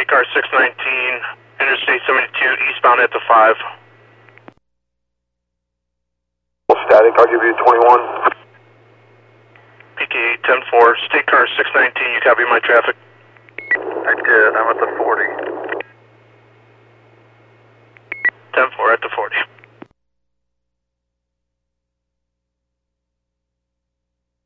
State Car 619, Interstate 72, eastbound at the 5. Static, I'll give you 21. PK 10-4, State Car 619, you copy my traffic? I did, I'm at the